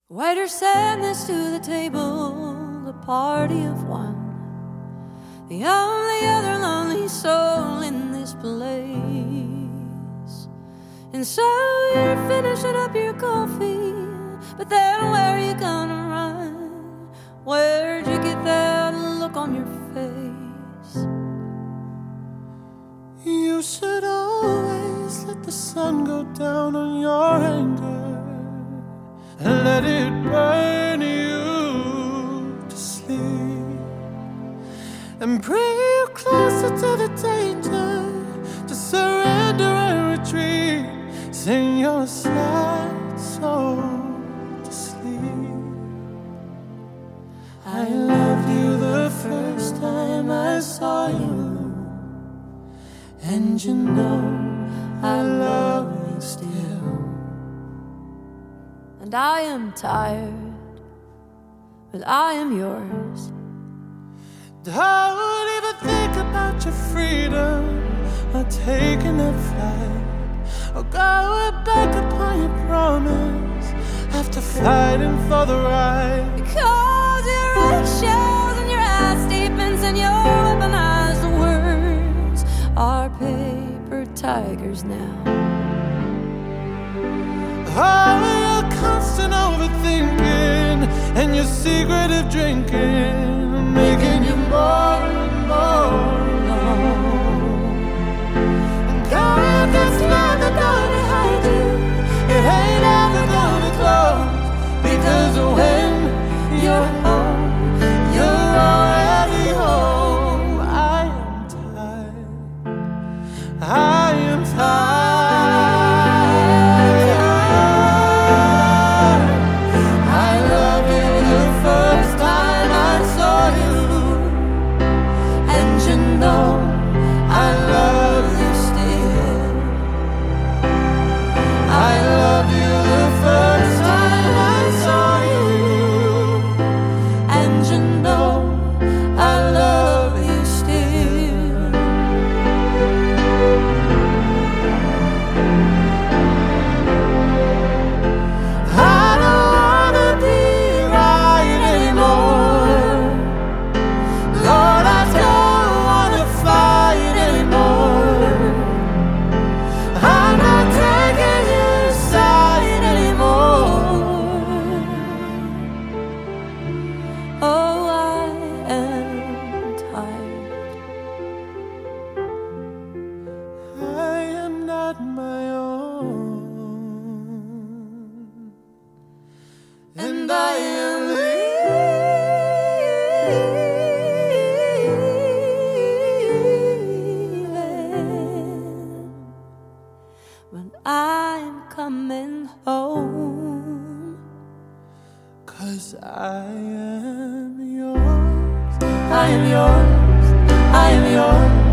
Waiter, send this to the table, a party of one, the only other lonely soul in this place. And so you're finishing up your coffee, but then where are you gonna run? Where'd you get that look on your face? You should always let the sun go down on your anger and let it burn you to sleep, and bring you closer to the danger, to surrender and retreat. Sing your sad soul to sleep. I loved you the first time I saw you, and you know I love you still. And I am tired, but I am yours. Don't even think about your freedom, or taking that flight, or going back upon your promise after fighting for the right. Because your eggshells and your ass statements and your weaponized words are paper tigers now. All your constant overthinking and your secretive drinking, making you more and more alone. And God, that's not the door behind you. It ain't ever gonna close, because when you're home, you're already home. I am tired. My own, and I am leaving, but I'm coming home. 'Cause I am yours, I am yours, I am yours.